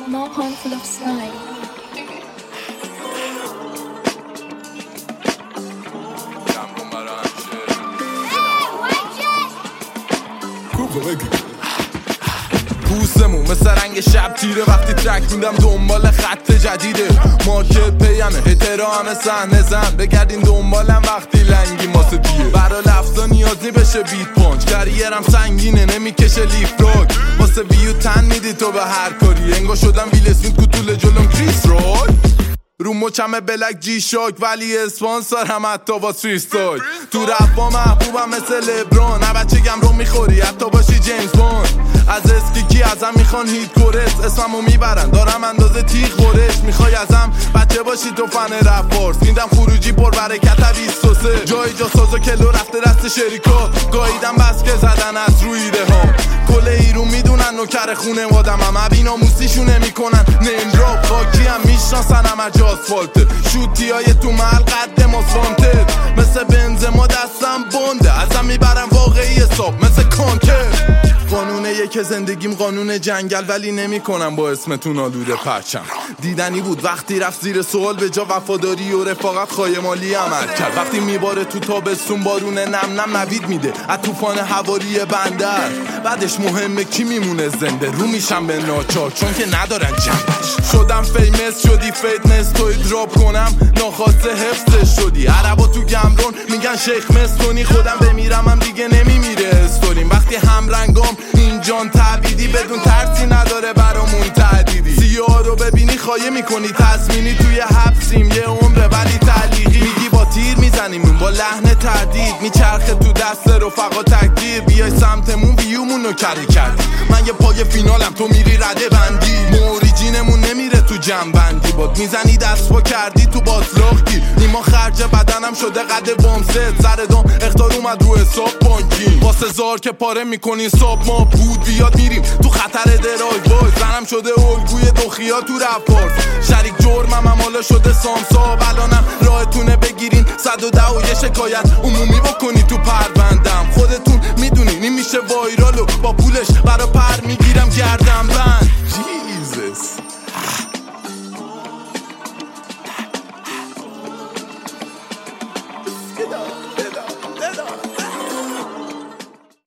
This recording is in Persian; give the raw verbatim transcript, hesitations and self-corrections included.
small handful of slime. پوستمون مثل رنگ شب تیره وقتی ترک میدم دنبال خط جدیده مارکت پیمه هترا همه صحنه زن بگردین دنبالم وقتی لنگی ماسه دیه برا لفظا نیازی بشه بیت پانچ کریرم سنگینه نمیکشه لیف راک واسه ویو تن میدی تو به هر کاری انگا شدم ویل اسمیت کوتول جلوم کریس روی رو مچمه بلک جی شاک ولی اسپانسر هم حتی با فریستایل تو رفا محبوبم مثل لبران نه بچه گم رو میخوری حتی باشی جیمز بوند از اسکیکی ازم میخوان هیت کورس اسممو میبرن دارم اندازه تیغ خورش میخوای ازم بچه باشی تو فن رپ بارز میدم خروجی پر برکت بیست و سه جای جا سازا کلو رفته دست شریکا گاییدم بس که زدن از روی ایده ها کل ایرون میدونن نوکر خونه آدمم ابینا موسیشونه میکنن نمراب خاکی هم میشناسن همه جا آسفالته شوتی های تو محل قد ماسفانتد مثل بنزما دستم بنده ازم میبرم واقعی حساب مثل کانتر قانونه یک زندگیم قانون جنگل ولی نمی کنم با اسمتون آلوده پرچم دیدنی بود وقتی رفت زیر سوال به جا وفاداری و رفاقت خایمالی عمل کرد وقتی میباره تو تابستون بارون نم نم نوید میده از طوفان حوالی بندر بعدش مهمه کی میمونه زنده رو میشم به ناچار چون که ندارن جنبش شدم فیمس شدی فیتنس توی دراپ کنم ناخواسته حفظش شدی عربا تو گمرون میگن شیخ مستونی خودم بمیرم هم دیگه نمیمیره استوریم وقتی هم رنگام این جان تعبیدی بدون ترسی نداره برامون تعدیدی سیاه رو ببینی خایه میکنی تضمینی توی حبسیم یه عمره ولی تعلیقی میگی با تیر میزنیم با لحن تردید میچرخه تو دست رفقا تکدیر بیای سمتمون ویومون رو کری کردی من یه پای فینالم تو میری رده بندی موریجینمون نمیره تو جنبندی باد میزنی دست با کردی تو باطلاق گیر نیما خرج بدنم شده قد بامست سر دام اختار اومد رو حساب بانکی واسه زار که پاره میکنی ساب ما بود بیاد میریم تو خطر درای بای زنم شده الگوی دوخیا تو رپارت شریک جرمم هم حالا شده سامسا الانم راهتونه بگیرین صد و ده و یه شکایت عمومی بکنی تو پروندم خودتون میدونین این میشه وایرالو با پولش برا پر میگیرم گرد